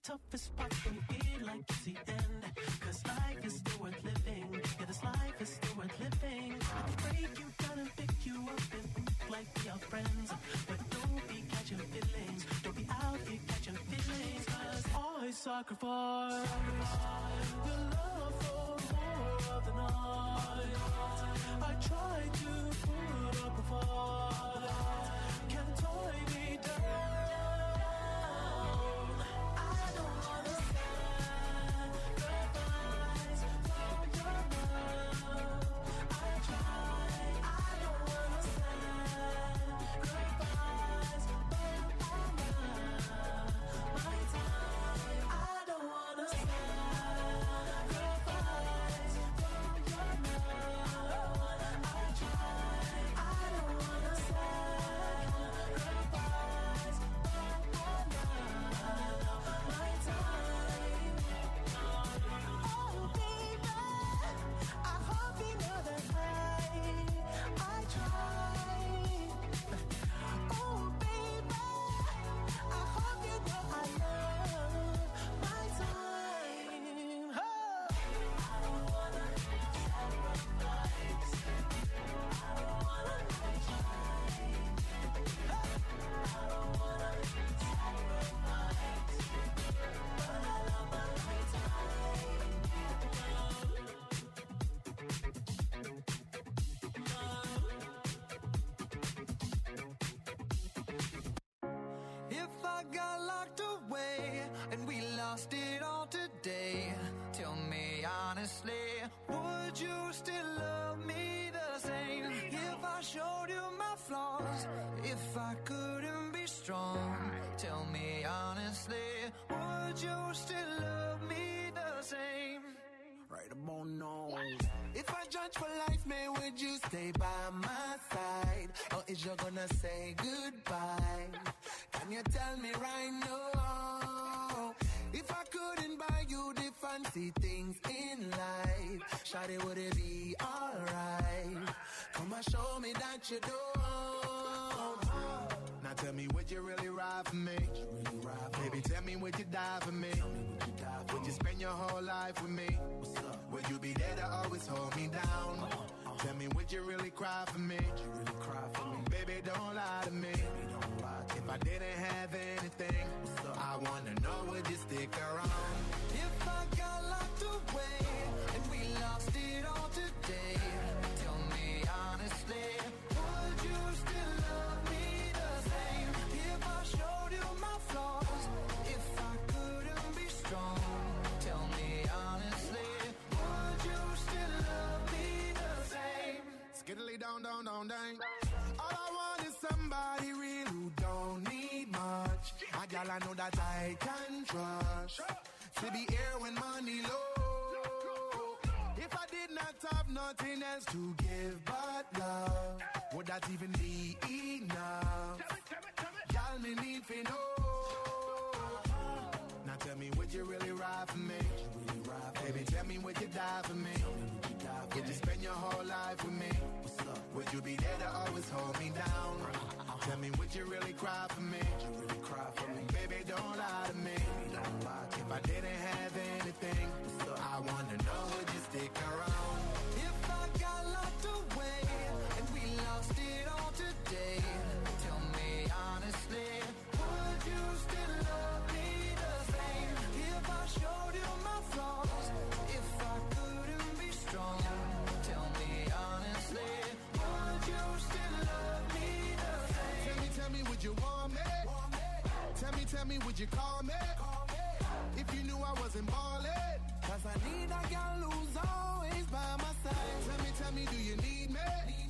toughest part when you feel like it's the end. Cause life is still worth living. Yeah, this life is still worth living. I can break you down and pick you up and act like we are friends. But don't be catching feelings. Don't be out here catching feelings. Cause I sacrifice your love for more of the night. I try to put up a fight. Can't tie me down. Got locked away and we lost it all today. Tell me honestly, would you still love me the same? If I showed you my flaws, if I couldn't be strong, tell me honestly, would you still love me the same? Right about now. If I judge for life, man, would you stay by my side? Or is you gonna say goodbye? Can you tell me right now? If I couldn't buy you the fancy things in life, shawty, would it be alright? Come and show me that you don't. Now tell me, would you really ride for me? Baby, tell me, would you die for me? Would you spend your whole life with me? Would you be there to always hold me down? Tell me, would you really cry for me? Baby, don't lie to me. If I didn't have anything, I wanna know, would you stick around? If I got locked away and we lost it all today, tell me honestly, would you still love me the same? If I showed you my flaws, if I couldn't be strong, tell me honestly, would you still love me the same? Skiddly down, down, down, down. All I want is somebody real who don't need much. A gal I know that I can trust. To be here when money low. If I did not have nothing else to give but love, would that even be enough? Gal, me need to know. Now tell me, would you really ride for me? Baby, tell me, would you die for me? Would you spend your whole life with me? Would you be there to always hold me down? Tell me, would you really cry for me? Baby, don't lie to me. If I didn't have anything, I wanna know, would you stick around? If I got locked away and we lost it all today, tell me honestly, would you still love me the same? If I showed you my flaws, if I couldn't be strong, tell me honestly, would you still love me the same? Tell me, would you want me? Tell me, would you call me? If you knew I wasn't ballin', cause I need a girl who's always by my side. Tell me, do you need me?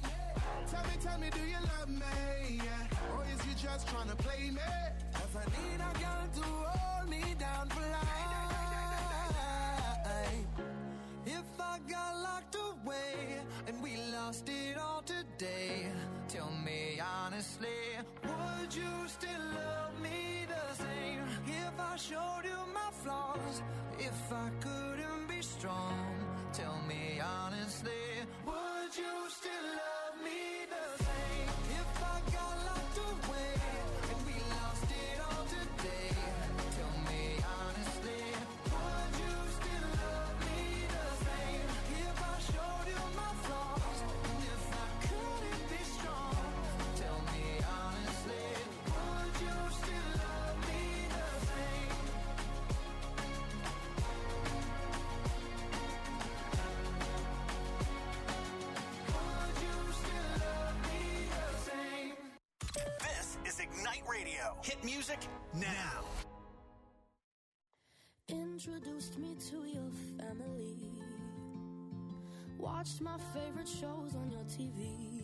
Tell me, do you love me? Yeah. Or is you just tryna play me? Cause I need a girl to hold me down for life. If I got locked away and we lost it all today, tell me honestly, would you still love me the same? If I showed you my flaws, if I couldn't be strong, tell me honestly, would you still love me the same? If I got locked away and we lost it all today, tell me honestly, introduced me to your family. Watched my favorite shows on your TV.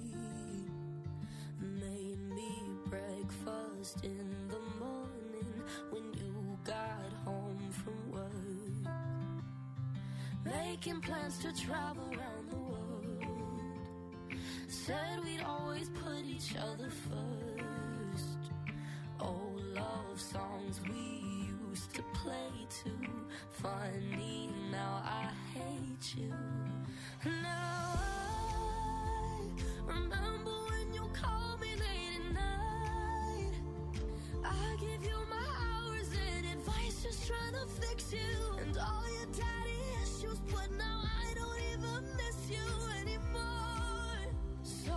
Made me breakfast in the morning when you got home from work. Making plans to travel around the world. Said we'd always put each other first. Old love songs we used to play too. Funny, now I hate you. Now I remember when you called me late at night. I give you my hours and advice, just trying to fix you. And all your daddy issues, but now I don't even miss you anymore. So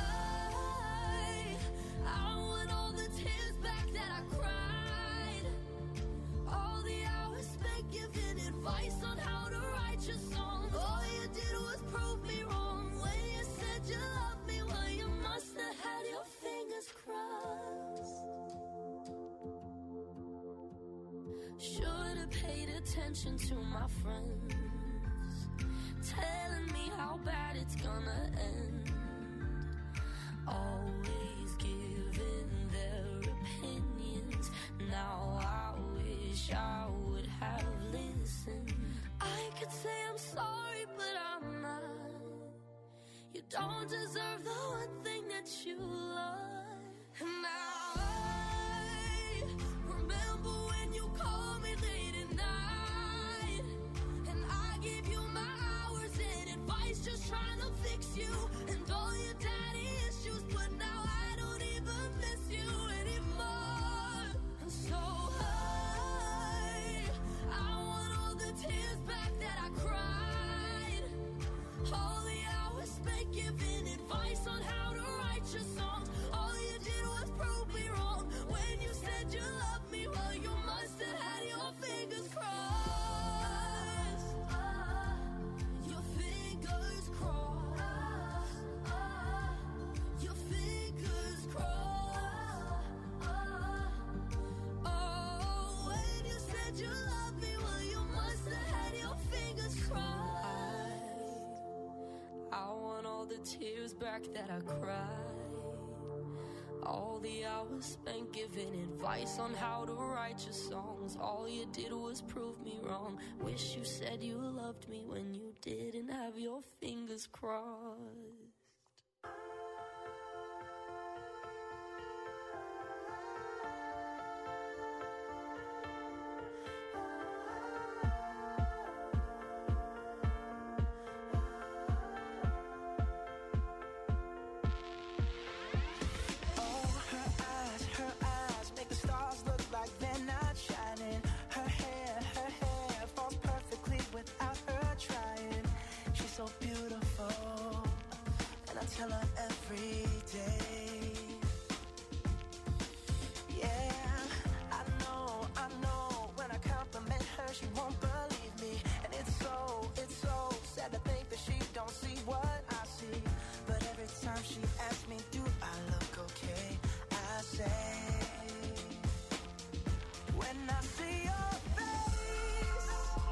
I want all the tears back that I cried. All the hours spent giving advice on how to write your songs. All you did was prove me wrong. When you said you loved me, well, you must have had your fingers crossed. Should've paid attention to my friends, telling me how bad it's gonna end. Always giving their opinions. Now I wish I would have listened. I could say I'm sorry, but I'm not. You don't deserve the one thing that you love. And now I remember when you called me late at night. And I gave you my hours and advice, just trying to fix you. And all your daddy issues, but now I don't even miss you anymore. And so I want all the tears back that I cried. All the hours spent giving advice on how to write your songs. All you did was prove me wrong. When you said you loved me, well, you must have had your fingers crossed. Your fingers crossed. Your fingers crossed. Oh, when you said you loved me, well, you must have had your fingers crossed. I want all the tears back that I cried. All the hours spent giving advice on how to write your songs. All you did was prove me wrong. Wish you said you loved me when you didn't have your fingers crossed. Her eyes make the stars look like they're not shining. Her hair falls perfectly without her trying. She's so beautiful, and I tell her every day. Yeah, I know, when I compliment her, she won't believe me. And it's so sad to think that she don't see what I see. But every time she asks me, do I look okay? I say, when I see your face,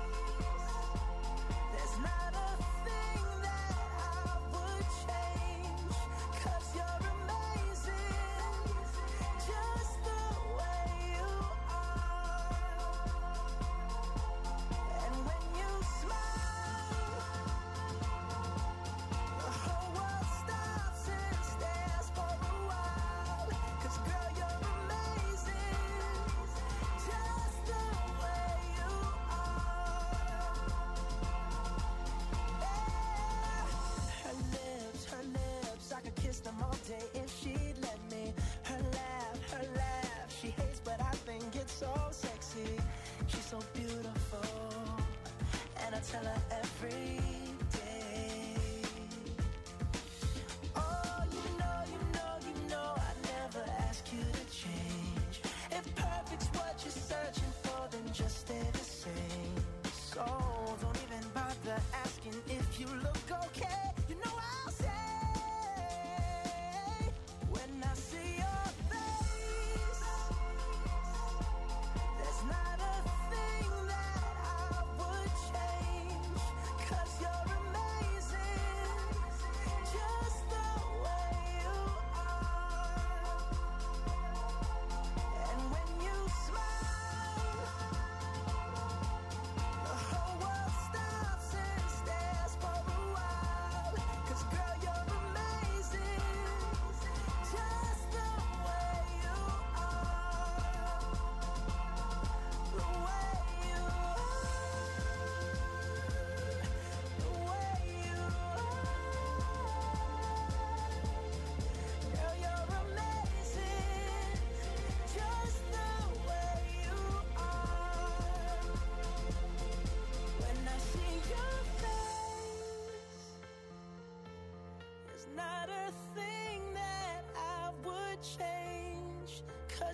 there's not a thing that I would change. 'Cause you're amazing, just the way you are. And when you smile, the whole world stops and stares for a while. 'Cause girl, you're amazing, just the way you are. Yeah. Her lips, I could kiss them all day if she'd let me. Her laugh, she hates, but I think it's so sexy. She's so beautiful, and I tell her every day. Oh, you know, I never ask you to change. If perfect's what you're searching for, then just stay the same. So don't even bother asking if you look okay. You know I'll say, when I see your face, there's not a thing that I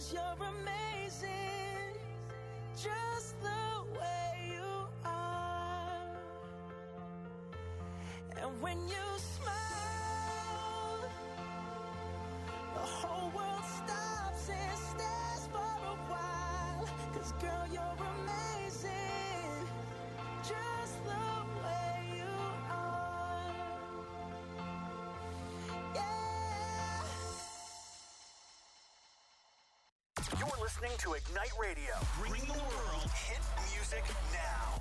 'cause you're amazing, just the way you are. And when you smile, the whole world stops and stares for a while. 'Cause girl, you're amazing, just the way you are. Yeah. You're listening to Ignite Radio. Bring the world hit music now.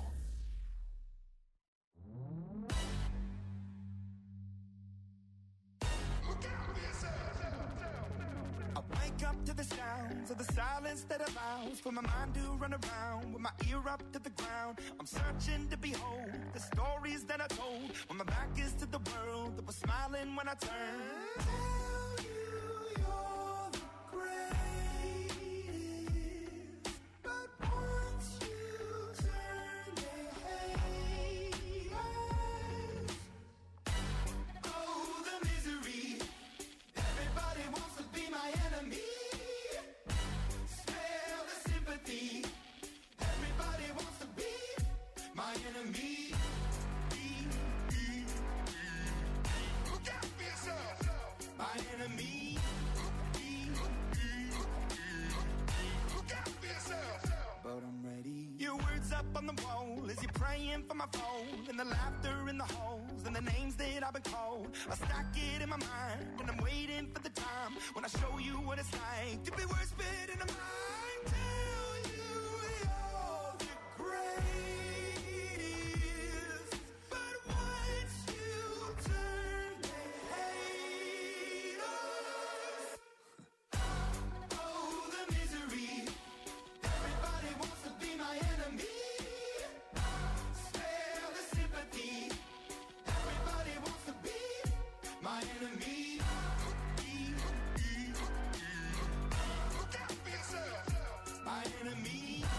Wake up to the sounds of the silence that allows for my mind to run around with my ear up to the ground. I'm searching to behold the stories that I told when my back is to the world that was smiling when I turned. Tell you you're the greatest, but once you turn, they hate us. Oh, the misery. Everybody wants to be my enemy. Smell the sympathy. Everybody wants to be my enemy. Look out for yourself. My enemy. Look out for yourself. But I'm ready. Your words up on the wall as you're praying for my phone, and the laughter in the halls, and the names that I've been called. I stack it in my mind, and I'm waiting for the time when I show you what it's like to be worse fit in a mind. Tell you you're the greatest, but once you turn, they hate us. Oh, the misery. Everybody wants to be my enemy. Spare the sympathy. Everybody wants to be my enemy. Look out for yourself. My enemy.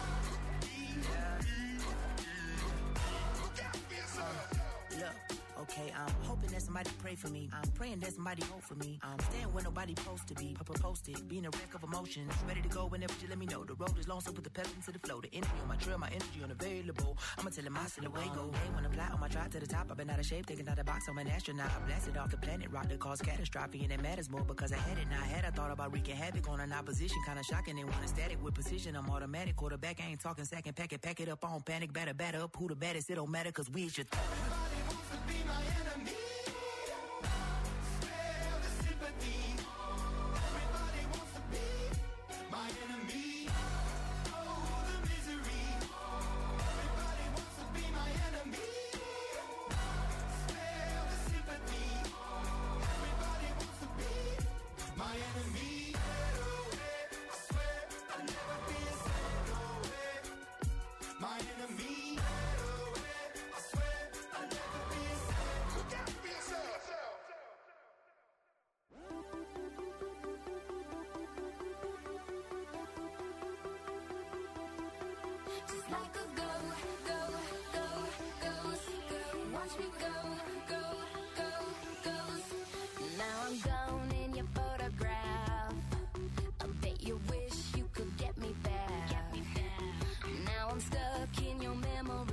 Look out for yourself. Look, okay, I'm hoping that somebody pray for me. I'm praying that somebody hope for me. I'm staying where nobody supposed to be. Papa posted, being a wreck of emotions. Ready to go whenever you let me know. The road is long, so put the pedal into the flow. The energy on my trail, my energy unavailable. I'ma tell him I still away go. Hey, when I fly on my drive to the top, I've been out of shape, taking out the box. I'm an astronaut. I blasted off the planet, rock that caused catastrophe, and it matters more because I had it. Now I had, I thought about wreaking havoc on an opposition, kind of shocking. They want a static with precision. I'm automatic, quarterback. I ain't talking second pack it up on panic, batter up. Who the baddest? It don't matter, 'cause we is your Everybody wants to be my enemy. Spare the sympathy. Everybody wants to be my enemy. Oh, the misery. Everybody wants to be my enemy. Spare the sympathy. Everybody wants to be my enemy. I swear I'll never be a my enemy. I swear I'll never be a look out for yourself. Just like a ghost. Watch me go. Now I'm gone in your photograph. I bet you wish you could get me back. Now I'm stuck in your memory.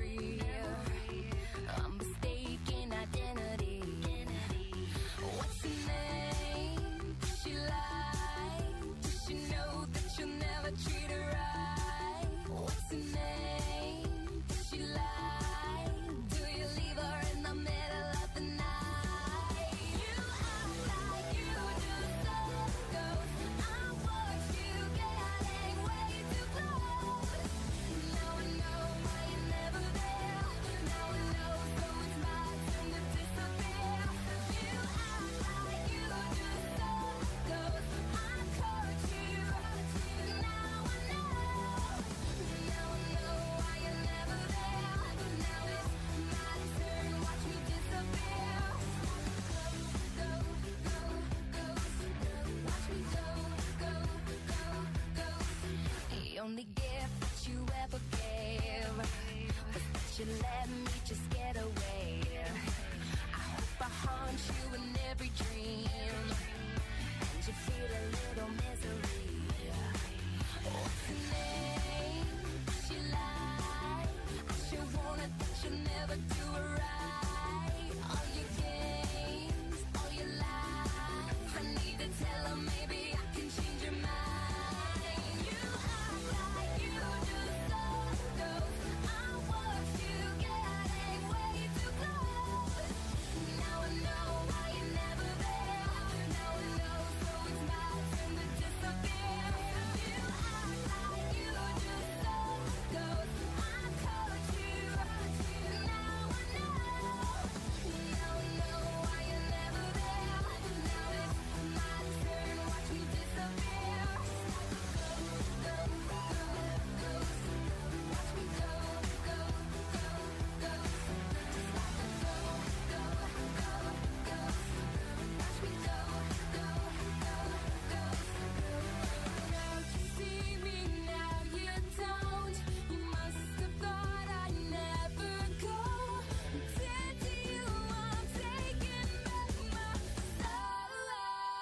never do it right. All your games, all your lies. I need to tell her maybe I can change your mind. You act like you just so close. I watched you getting way too close. Now I know why you're never there. Now I know, so it's my turn to disappear. You act like you just so close. I caught you. Now I know. Now I know why you're never there. Now it's my turn. Watch me disappear. Go, go, go, go. Watch me go, go, go, go. Just like a go, go, go, go. Watch me go, go, go, go. Now you see me, now you don't. You must have thought I'd never go. Dead to you, I'm taking back my soul.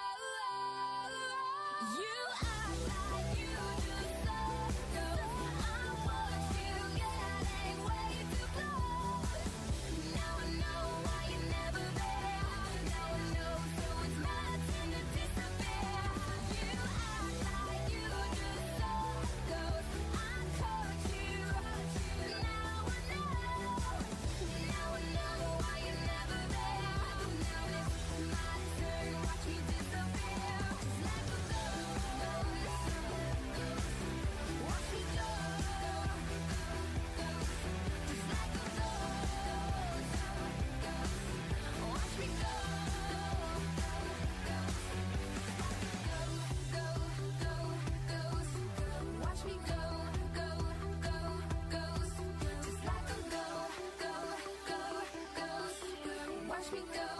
You act like you just so close. I watched you getting way too close. Now I know why you're never there. Now I know, so it's my turn to disappear. You act like you just so close. I caught you. Now I know. Now I know why you're never there. Now it's my turn. Watch me disappear. Just like a watch me go, just like a watch me go, watch me go, just like a watch me go.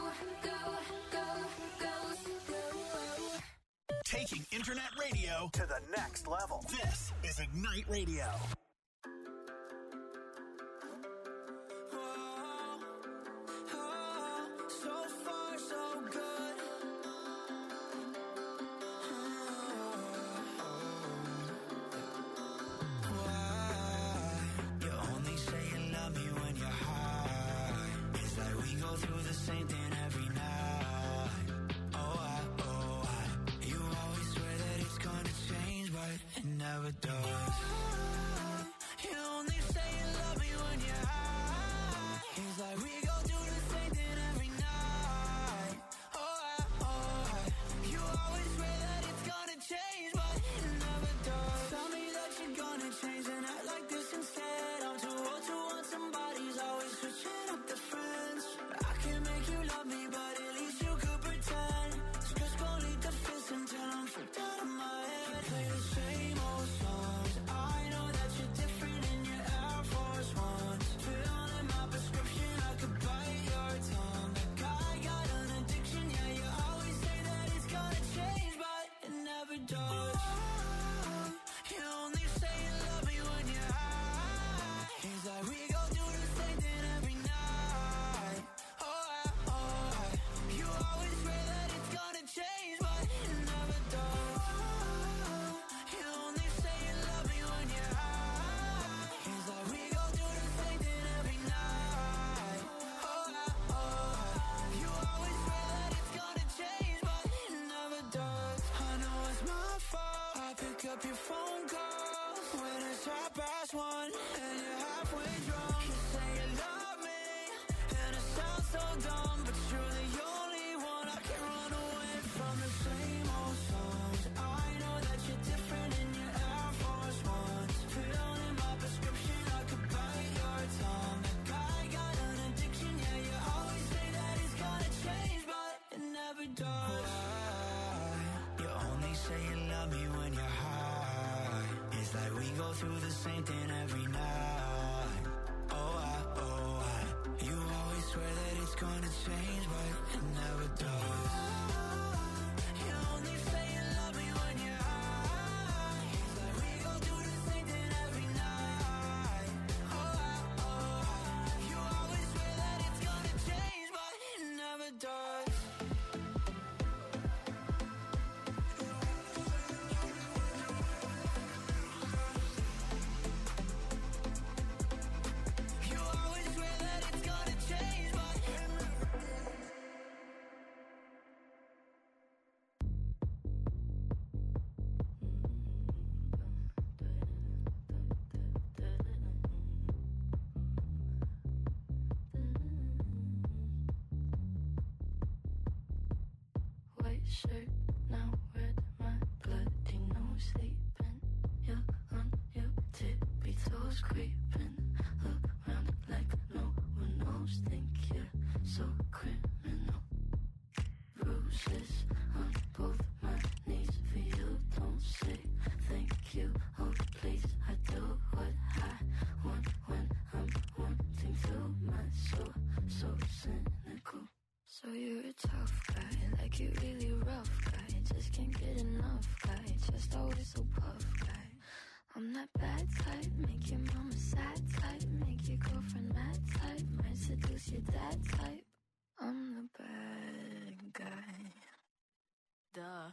Taking internet radio to the next level. This is Ignite Radio. So far, so good. Why? You only say you love me when you're high. It's like we go through the same thing every night. Oh, you always swear that it's gonna change, but it never does. You only say you love me when you're high. It's like we go through the same thing every night. Oh, you always swear that it's gonna change, but it never does. Tell me that you're gonna change and act like this instead. I'm too old to want somebody's always switching up the friends. I can make you love me, but at least you could pretend. Just gonna lead the fist until I'm freaked out of my head. You play the same old songs. I know that you're different in your Air Force Ones. Filling my prescription, I could bite your tongue. Like I got an addiction, yeah, you always say that it's gonna change, but it never does. You only say you love me when you're high. It's like we go through the same thing every night. Oh, you always swear that it's gonna change, but it never does. You only say you love me when you're high. It's like we go through the same thing every night. Oh, you always swear that it's gonna change, but it never does. I know it's my fault. I pick up your phone calls when it's 1:30 and you're halfway drunk. You say you love me, and it sounds so dumb, but you're the only one I can run away from. The same old songs. I know that you're different in your Air Force Ones. Filling my prescription, I could bite your tongue. Like I got an addiction, yeah, you always say that it's gonna change, but it never does. You only say you love me when you're high. It's like we go through the same thing every night. Oh, you always swear that it's gonna change, but it never does. You only say you love me when you're high. It's like we go through the same thing every night. Oh, you always swear that it's gonna change, but it never does. t-shirt, now red, my bloody nose sleeping. You're on your tippy toes creeping around like no one knows. Think you're so criminal. Bruises on both my knees for you. Don't say thank you, oh please. I do what I want when I'm wanting to. My soul so cynical. So you're a tough guy, like you really rough guy. Just can't get enough guy, just always so puff guy. I'm that bad type, make your mama sad type, make your girlfriend mad type, might seduce your dad type. I'm the bad guy. Duh.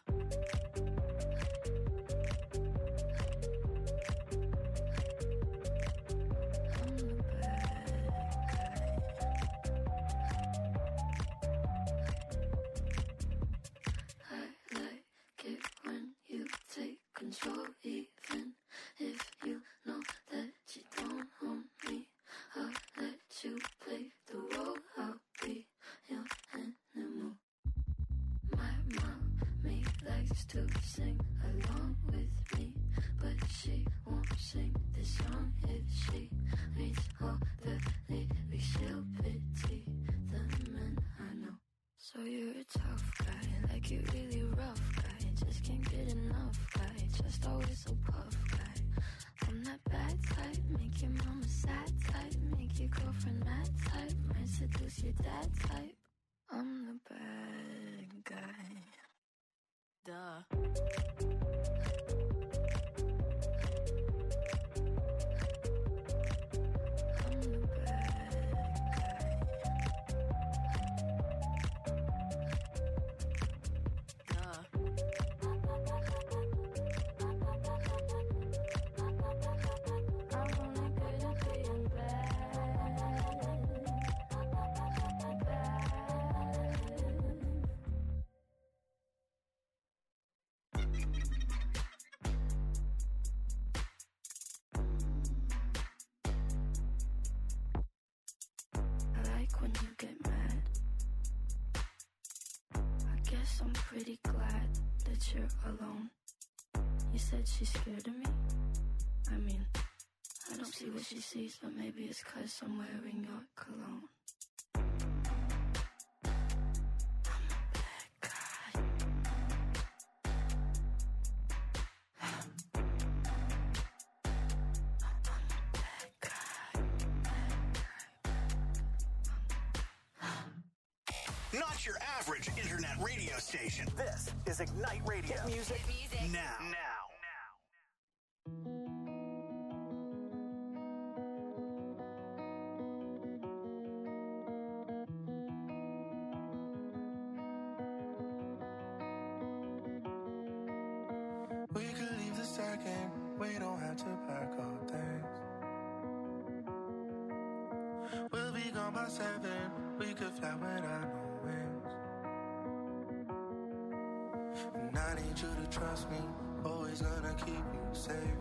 Control, even if you know that you don't own me. I'll let you play the role. I'll be your animal. My mommy likes to sing along with me, but she won't sing this song if she reads all the lyrics. She'll pity the men I know. So you're a tough guy, like you really rough guy. Just can't get enough guy, just always so puff guy. I'm that bad type, make your mama sad type, make your girlfriend mad type, might seduce your dad type. I'm the bad guy. Duh. When you get mad, I guess I'm pretty glad that you're alone. You said she's scared of me. I mean, I don't see what she sees, but maybe it's 'cause I'm wearing your cologne. Not your average internet radio station. This is Ignite Radio. Hit music, now. We could leave the second, we don't have to pack our things. We'll be gone by 7, we could fly without no wings. And I need you to trust me, always gonna keep you safe.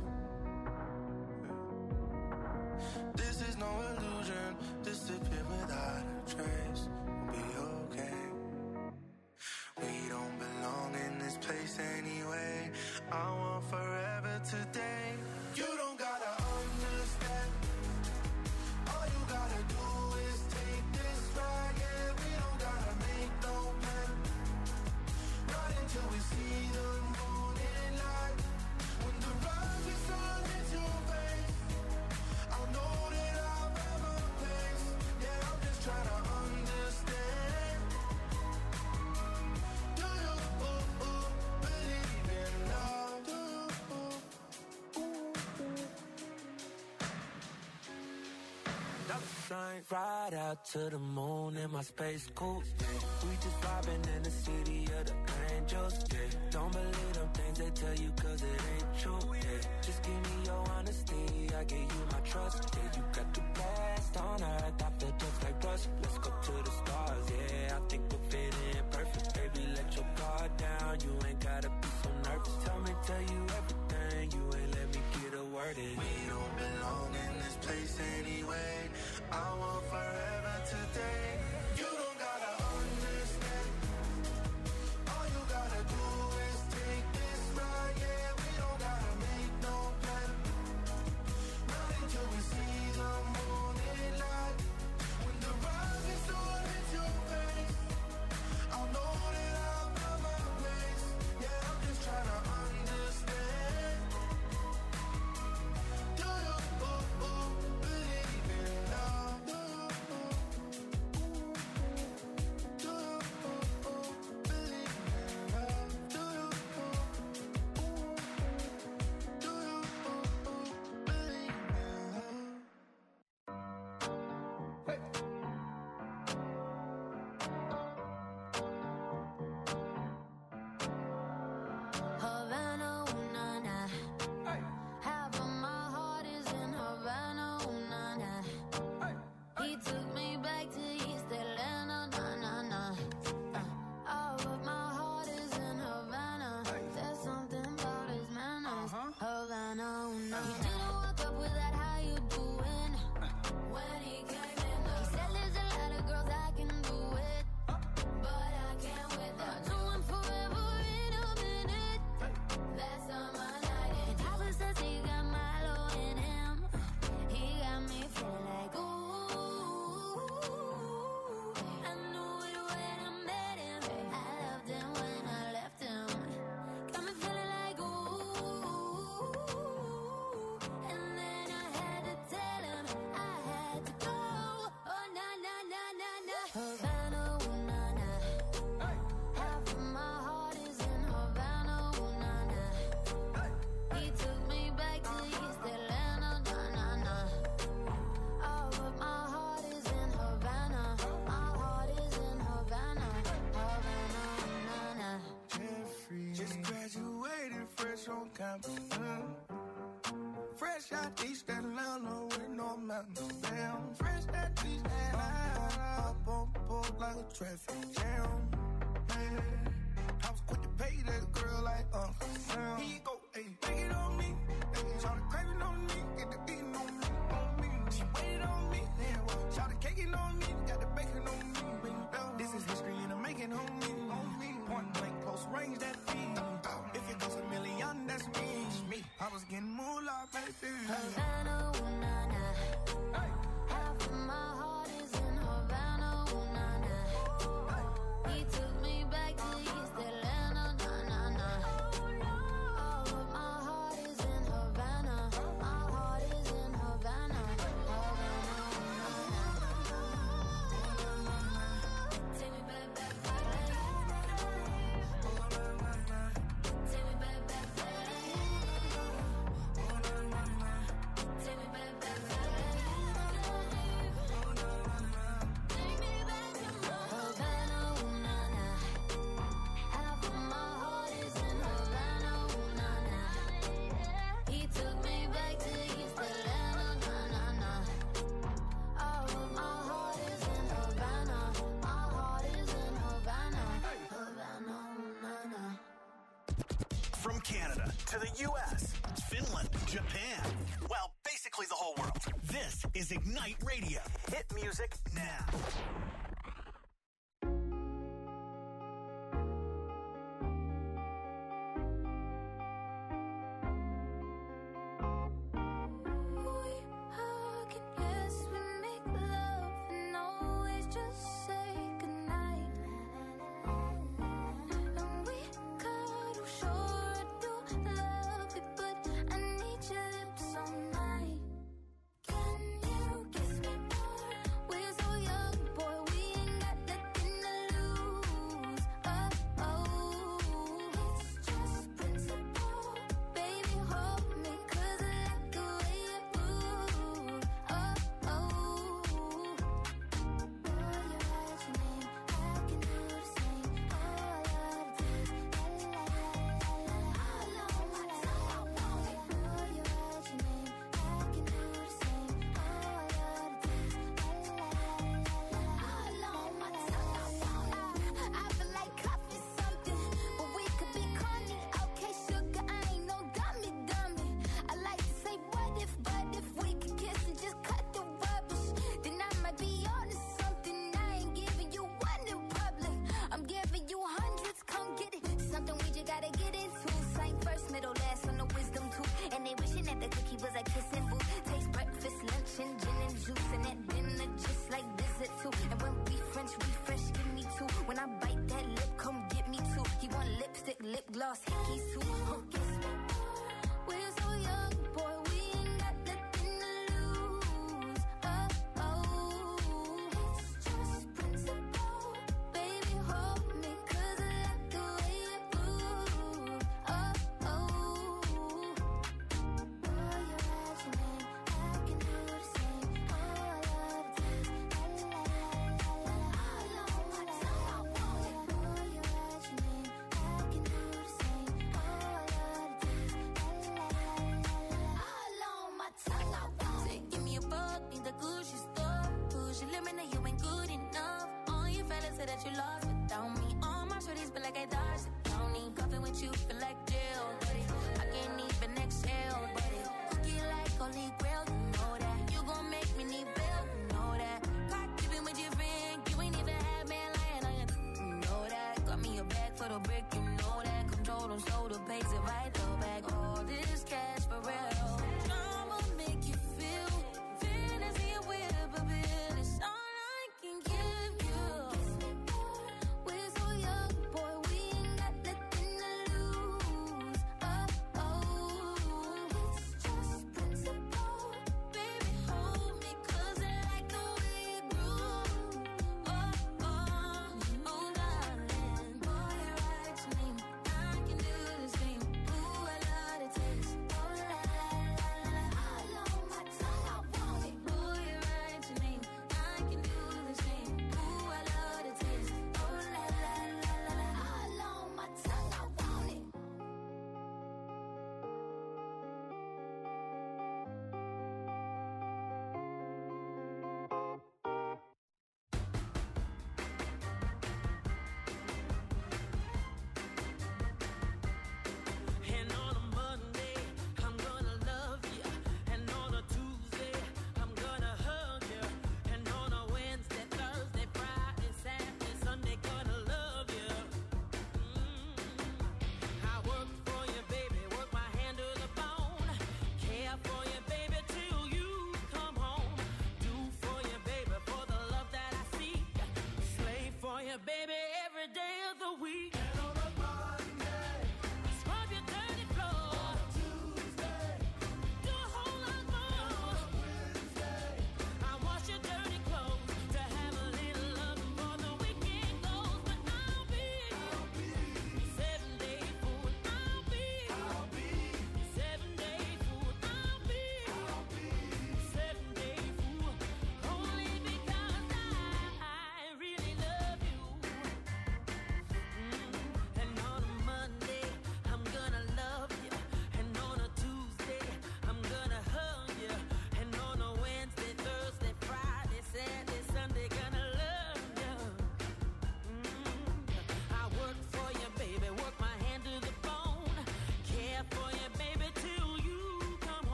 This is no illusion, disappear without a trace. We'll be okay. We don't belong in this place anyway. I want forever today. You don't gotta understand. All you gotta do is take this ride. Yeah, we don't gotta make no plan. Right until we see the morning light. When the rising sun hits your face, I'll know that I've ever placed. Yeah, I'm just trying to understand. Do you believe in love? Do you? Ride out to the moon in my space coupe. We just vibing in the city of the angels. Yeah. Don't believe them things they tell you 'cause it ain't true. Yeah. Just give me your honesty, I give you my trust. Yeah, you got the best on earth, I feel just like rust. Let's go to the stars, yeah, I think we'll fit in perfect. Baby, let your guard down, you ain't gotta be so nervous. Tell you everything, you ain't let me get a word in. We don't belong in this place anyway. I want forever today. You don't gotta understand. All you gotta no cap. Fresh out East Atlanta with no mountains. Damn, fresh out East Atlanta. Up on board like a traffic jam. Man, I was quick to pay that girl like Sam. Here you go, ayy, take it on me. Ayy, shout the craving on me, get the beating on me, She waited on me, damn. Shout the caking on me, got the bacon on me. This is history in the making on me. Point blank, close range, that feed. If it goes a million, that's me. I was getting moolah, baby. Havana, ooh, nah, nah. Hey. Half of my heart is in Havana, ooh, nah, nah. He took me back to East Atlanta, nah, nah, nah. All of my heart is in Havana. My heart is in Havana. Havana, ooh, nah, nah. Take me back, back, back. Take me back, back, back. Take me back, back, back. Take me back to Havana, ooh, nah, nah. Half of my heart is in Havana, ooh, nah, nah. He took me back to East Atlanta, nah, nah, nah. All of my heart is in Havana. My heart is in Havana. Havana, ooh, nah, nah. From Canada to the U.S., Finland, Japan, well, basically the whole world. This is Ignite Radio. Hit music now. We hug and yes, we make love and always just say goodnight. And we cuddle, sure I do love it, but I need your lips all night. Can you kiss me more? We're so young, boy, we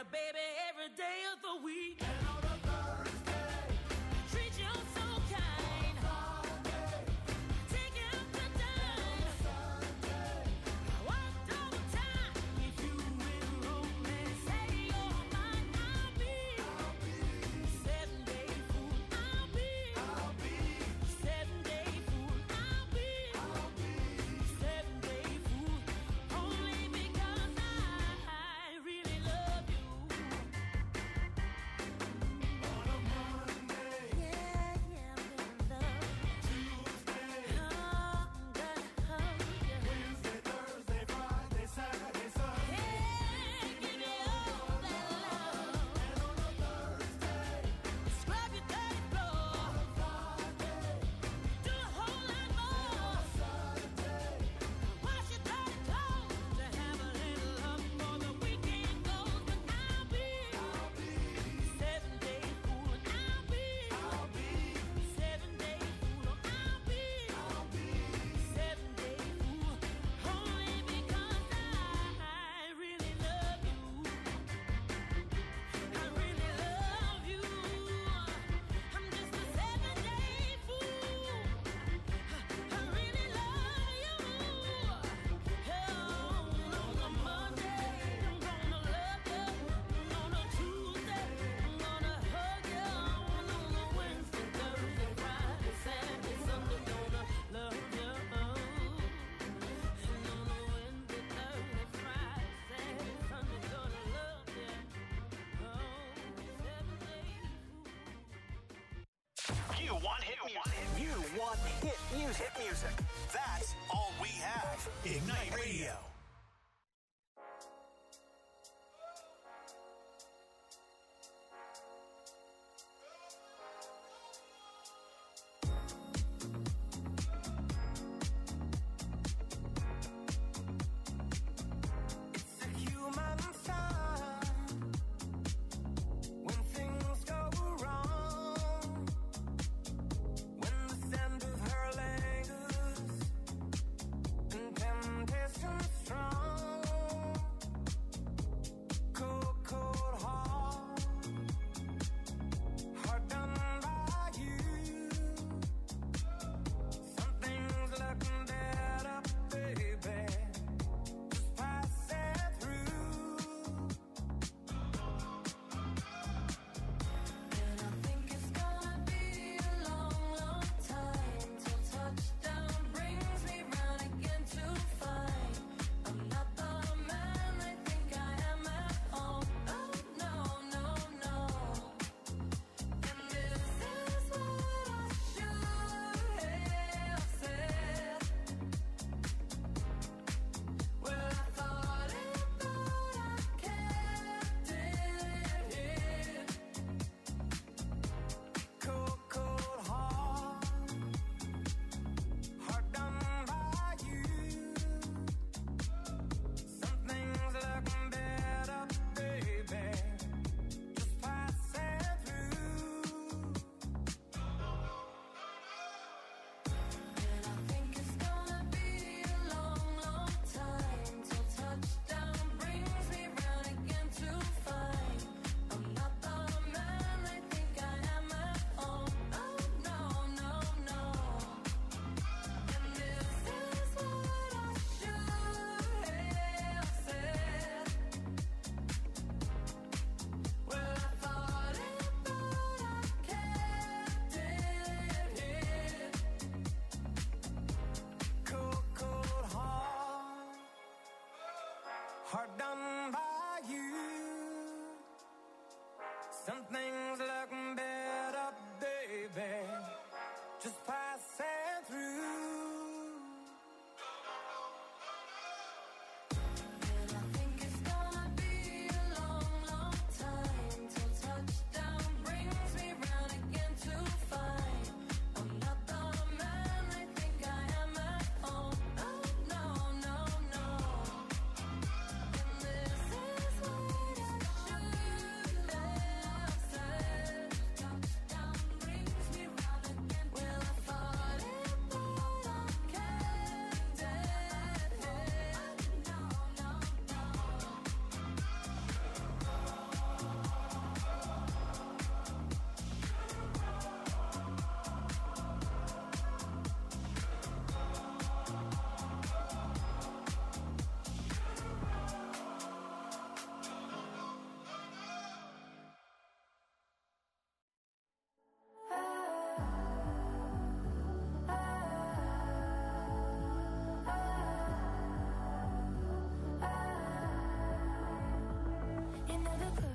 a baby every day of the week. And on a Thursday, treat you so kind. Friday, take you out to dine. Sunday, I worked all the time. If you will romance, say you're mine, I'll be 7-day fool. I'll be 7-day fool. I'll be 7-day fool. Only because I really love you. On a Monday, yeah, I'm gonna love you. Tuesday, I'm gonna hug you. Wednesday, Thursday, Friday, Saturday, Sunday, yeah, give me all that love. And on a Thursday, scrub your dirty floor. On a Friday, do a whole lot more. Saturday, wash your dirty clothes to have a little love for the weekend goes. But I'll be 7-day fool. I'll be 7-day fool. I'll be 7-day fool. Only because I really love you. I really love you. I'm just a 7-day fool. I really love you. On a Monday, I'm gonna love you. On a Tuesday, I'm gonna hug you. On a Wednesday, Thursday, Friday, Saturday, Sunday, gonna love you. And on a Wednesday, Thursday, Friday, Saturday, Sunday, gonna love you. Oh, 7-day fool. You want hit music. You want hit music. Hit music. That's all we have. Ignite Radio. It's a human sign when things go wrong, when the scent of her lingers and temptation strong. Cold, cold heart done by you. Something's looking better, baby. Just pass it through. And I think it's gonna be a long, long time till touchdown brings me round again to find I'm not the man they think I am at home. Oh no, no, no. And this is what I should have said. Well, I thought it, but I kept it hid. Cold, cold heart done by you. Something's looking better, baby. Just pass it through. And I think it's gonna be a long, long time till touchdown brings me round again to find I'm not the man they think I am at home. Oh no, no, no. And this is what I should have said. Well, I thought it, but I kept it hid. Cold, cold heart done by you. Something's looking better, baby. Just pass it through. And I think it's gonna be a long, long time till touchdown brings me round again to find I'm not the man they think I am at home. Oh no, no, no. And this is what I should have said.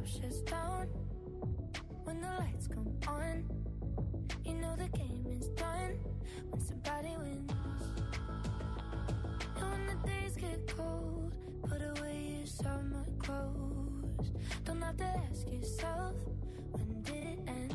shuts down when the lights come on. You know the game is done when somebody wins. And when the days get cold, put away your summer clothes. Don't have to ask yourself, when did it end?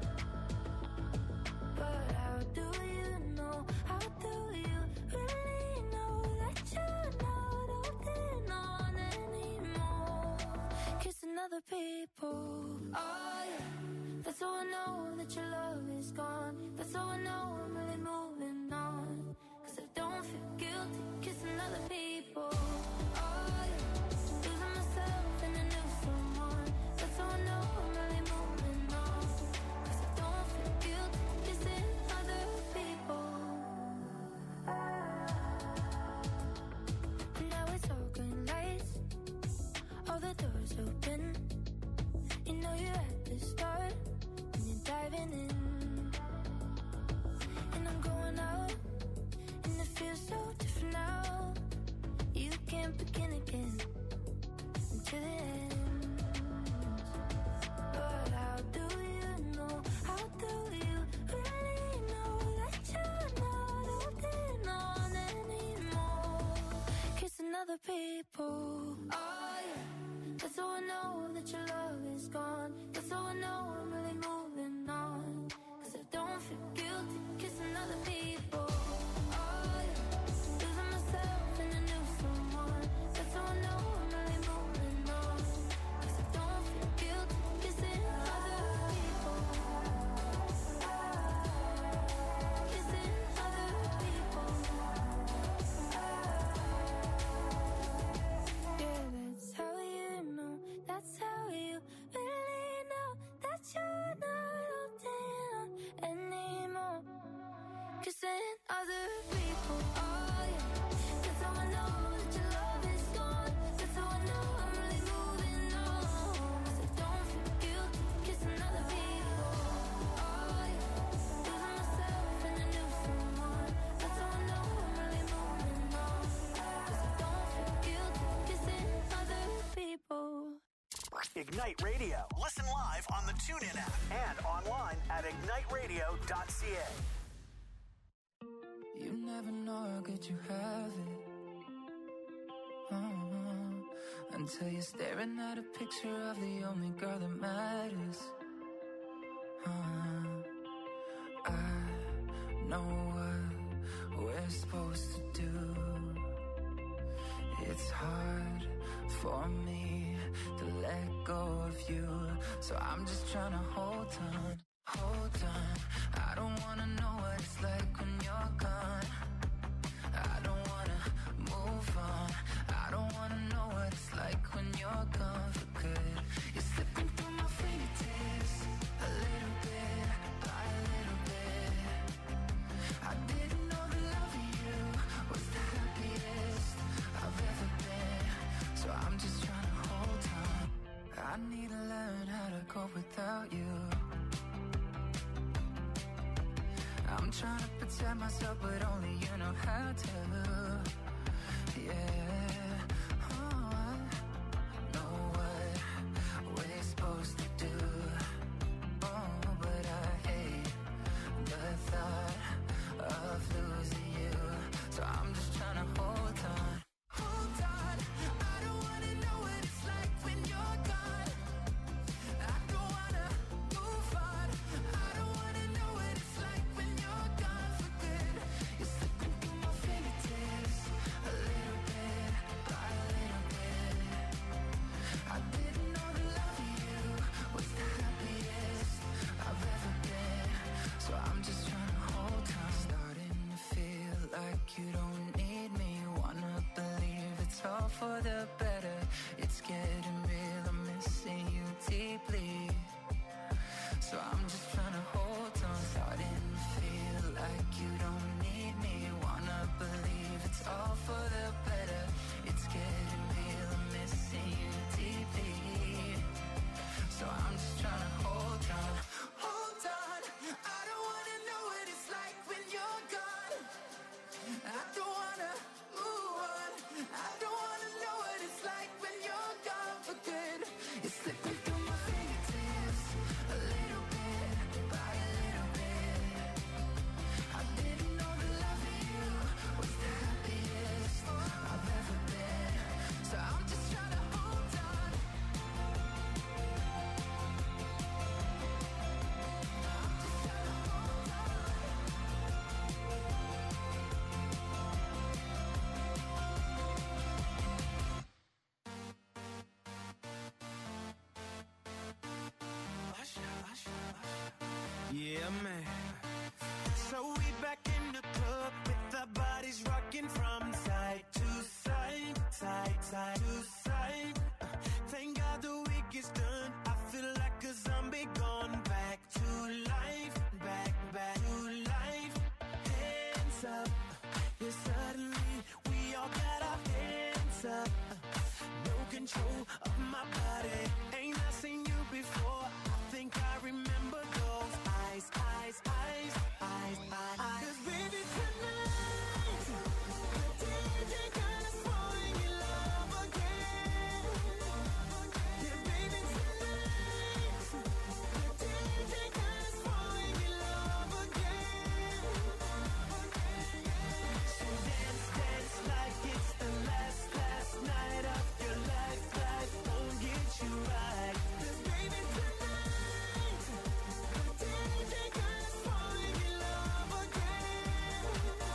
But how do you know? How do you really know that you're not holding on anymore? Kissing other people. Oh yeah, that's how I know that your love is gone. That's how I know I'm really moving on. Cause I don't feel guilty kissing other people. Oh yeah, losing myself in a new someone. That's how I know I'm really moving on. Cause I don't feel guilty kissing other people. And now it's all green lights, all the doors open. You know you're at the start and you're diving in. And I'm going out and it feels so different now. You can't begin again until the end. But how do you know? How do you really know that you're not holding on anymore? Kissing other people. Oh yeah, that's how I know that your love is gone. That's how I know I'm really moving on. Cause I don't feel guilty kissing other people. Oh yeah, losing myself in a new someone. That's how I know I'm really moving on. Cause I don't feel guilty kissing other people. Kissing other people. Yeah, that's how you know. That's how you really know that you're not holding on anymore. Kissing other people. Oh yeah, that's how I know that your love is gone. That's how I know I'm really moving on. Cause I don't feel guilty kissing other people. Oh yeah, losing myself in a new someone. That's how I know I'm really moving on. Cause I don't feel guilty kissing other people. Ignite Radio. Listen live on the TuneIn app and online at igniteradio.ca. You never know how good you have it. Until you're staring at a picture of the only girl that matters. I know what we're supposed to do. It's hard for me to let go of you, so I'm just trying to hold on, hold on. I don't wanna know what it's like when you're gone. I don't wanna move on. I don't wanna know what it's like when you're gone for good. You're slipping through my fingertips, a little bit by a little bit. I didn't know the love of you was the happiest I've ever been, so I'm just trying to hold on. I need to learn how to cope without you. I'm trying to protect myself, but only you know how to. Yeah, oh, I know what we're supposed to do. Oh, but I hate the thought of losing you, so I'm just trying to hold on. Hold on, I don't wanna know what it's like when you're gone. I don't wanna move on. I don't wanna know what it's like when you're gone for good. You're slipping through my fingertips. Yeah, man. So we back in the club with our bodies rocking from side to side, side to side. Thank God the week is done. I feel like a zombie gone back to life, back to life. Hands up, yeah, suddenly we all got our hands up. No control of my body. Ain't I seen you before? I think I remember those eyes. 'Cause baby tonight, the DJ got us falling in love again. Yeah, baby tonight, the DJ got us falling in love again. So dance like it's the last night of your life. Life won't get you right. 'Cause baby tonight, the DJ got us falling in love again.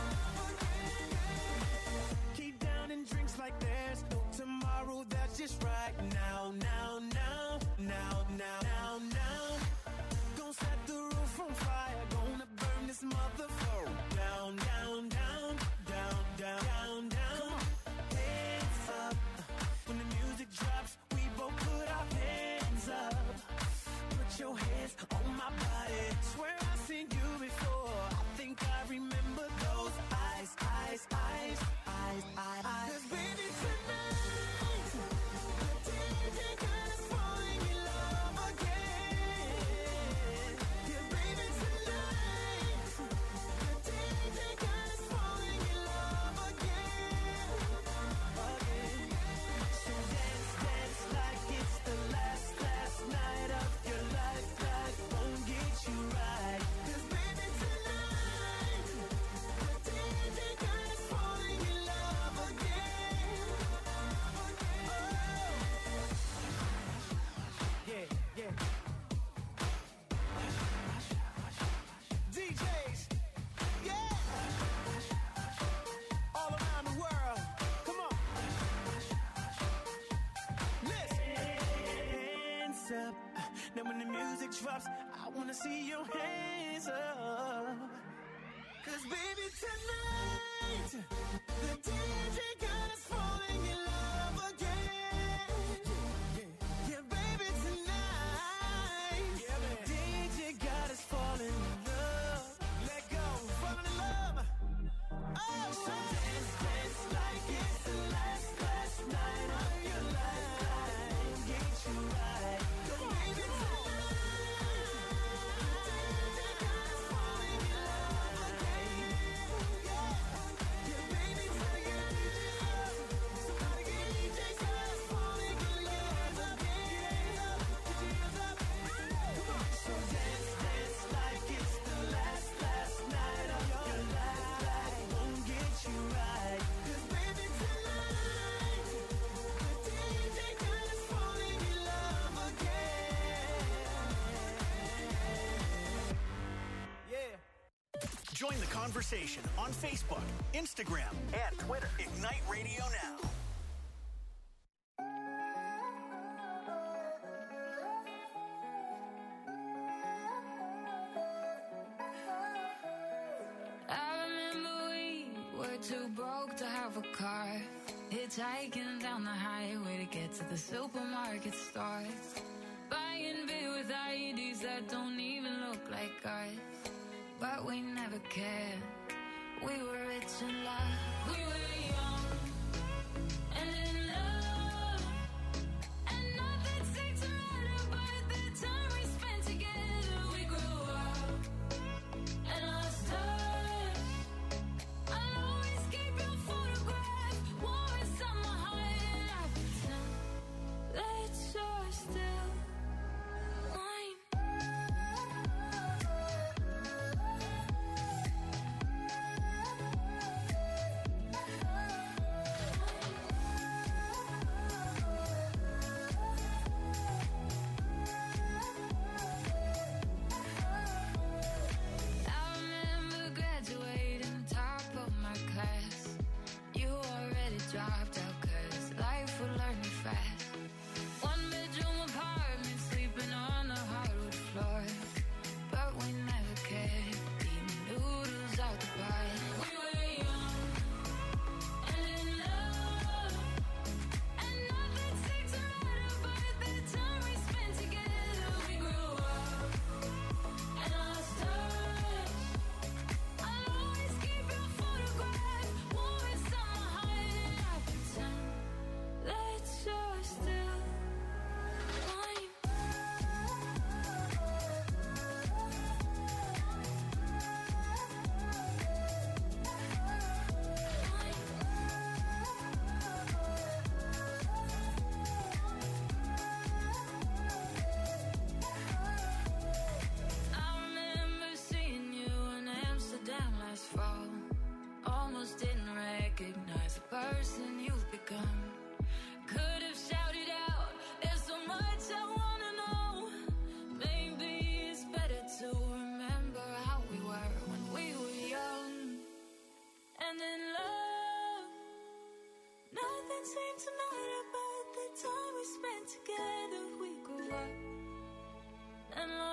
Keep downing drinks like there's no tomorrow. That's just right now. Gonna set the roof on fire. Gonna burn this motherfucker down. Hands up. When the music drops, we both put our hands up. Put your hands on my body. Swear I've seen you before. I think I remember those eyes. 'Cause baby tonight, the DJ got us falling in love again. Yeah, baby tonight, the DJ got us falling in love again. So dance like it's the last night of your life. Life won't get you right. 'Cause baby tonight, the DJ got us falling in love again. Yeah. DJs, yeah. All around the world, come on. Listen. Hands up. Now when the music drops, I wanna see your hands up. 'Cause baby tonight, the DJ got us falling in love again. Yeah, baby tonight, DJ got us falling in love. Let go, falling in love. Oh, so dance like it's the last night of your life. Get you right. 'Cause baby tonight, DJ got us falling in love again. Yeah, baby tonight, somebody get DJ got us falling in love again. Put your hands up. Come on. So dance like it's the last night of your life. Won't get you right. 'Cause baby tonight, the DJ got us falling in love again. Yeah. Join the conversation on Facebook, Instagram, and Twitter. Ignite Radio Now. I remember we were too broke to have a car. Hitchhiking down the highway to get to the supermarket stores. Buying beer with IEDs that don't even look like ours. But we never cared. We were rich and loved. We were young and in love. And nothing seemed to matter but the time we spent together. We grew up and lost touch. I'll always keep your photograph warm inside my heart. And I pretend that you're still mine.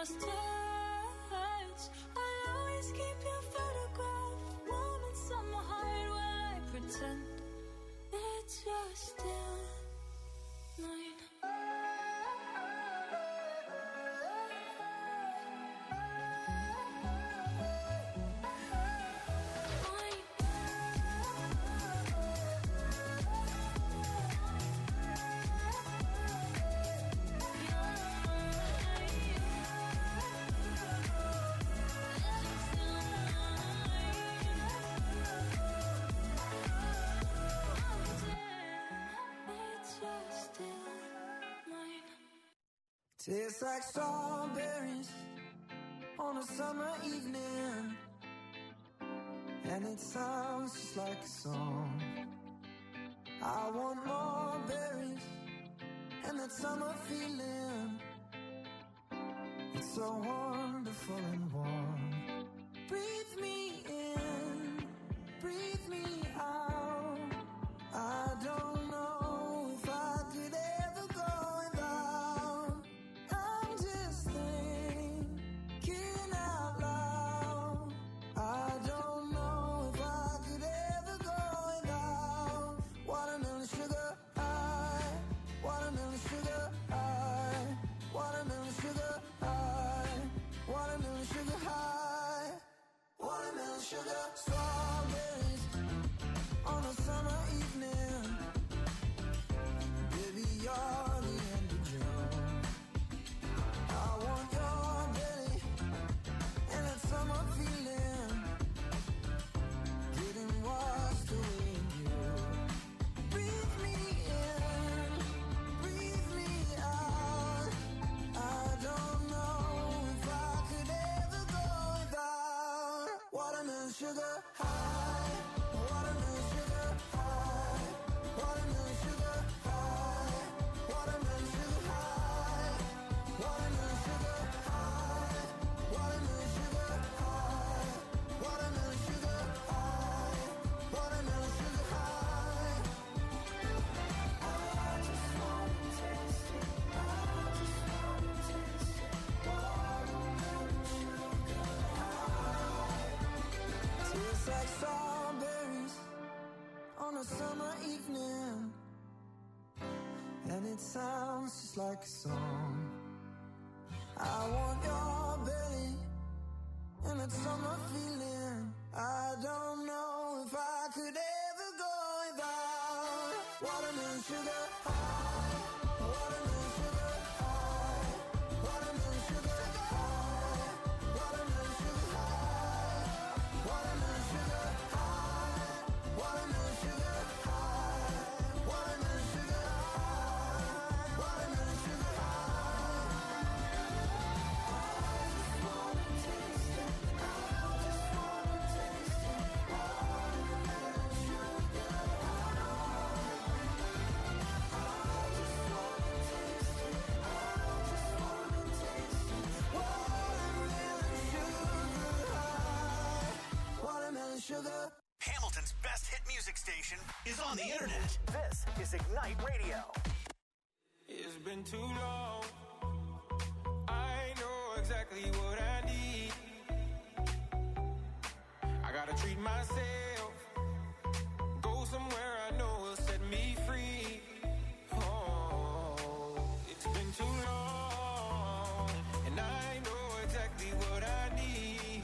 just touch. I'll always keep your photograph. Moments on my heart when I pretend that you're still mine. Tastes like strawberries on a summer evening, and it sounds just like a song. I want more berries and that summer feeling. It's so wonderful and warm. Breathe me in, breathe me out. I don't know if I could ever go without. I'm just thinking out loud. I don't know if I could ever go without. Watermelon sugar high, watermelon sugar high, watermelon sugar high, watermelon sugar high, watermelon sugar. Strawberries on a summer evening. Baby, you're the end of June. I want your belly and that summer feeling, getting washed away in you. Breathe me in, breathe me out. I don't know if I could ever go without. Watermelon sugar high, watermelon sugar high, watermelon sugar high, watermelon sugar high, watermelon sugar high, watermelon sugar high, watermelon sugar high, watermelon sugar high. I just wanna taste it, I just wanna taste it. Watermelon sugar high. Tastes like strawberries on a summer evening, and it sounds just like a song. I want your belly and that summer feeling. I don't know if I could ever go without. Watermelon sugar high, watermelon sugar high, watermelon sugar high, watermelon sugar high, watermelon sugar high, watermelon sugar high, watermelon sugar high, watermelon sugar high. I just wanna taste it, I just wanna taste it. Watermelon sugar high. I just wanna taste it, I just wanna taste it. Watermelon sugar high, watermelon sugar. Hamilton's best hit music station is on the internet. This is Ignite Radio. It's been too long. I know exactly what I need. I gotta treat myself. Go somewhere I know will set me free. Oh, it's been too long. And I know exactly what I need.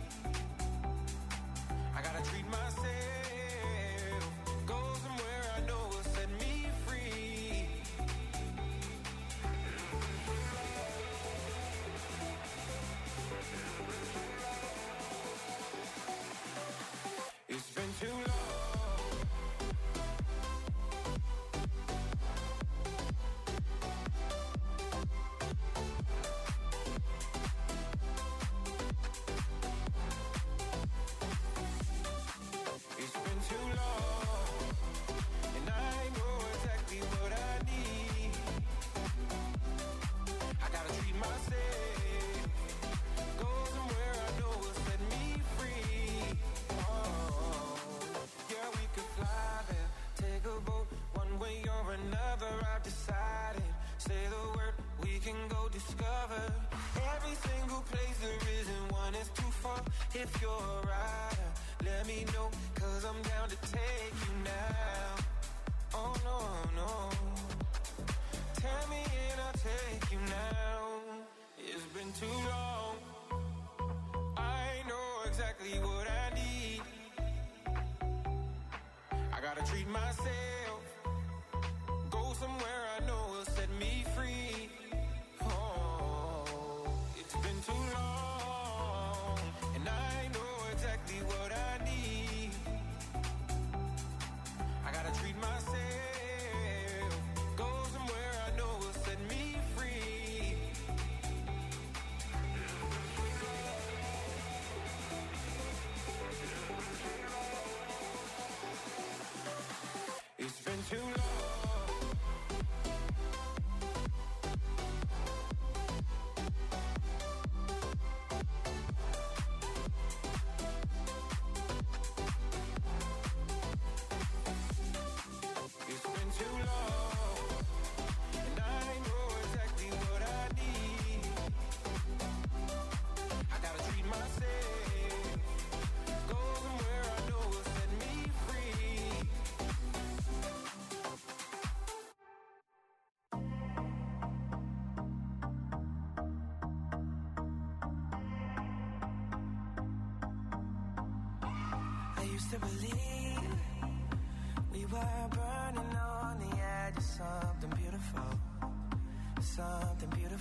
I gotta treat myself. Go somewhere I know will set me free. If you're a rider, let me know, 'cause I'm down to take you now. Oh no, no. Tell me and I'll take you now. It's been too long. I know exactly what I need. I gotta treat myself. Go somewhere I know will set me free. Oh, it's been too long, and I know exactly what I need. I gotta treat myself. Go somewhere I know will set me free. It's been too long. It's been too long, and I know exactly what I need. I gotta treat myself. Go somewhere I know will set me free. I used to believe we were burning on the edge of something beautiful,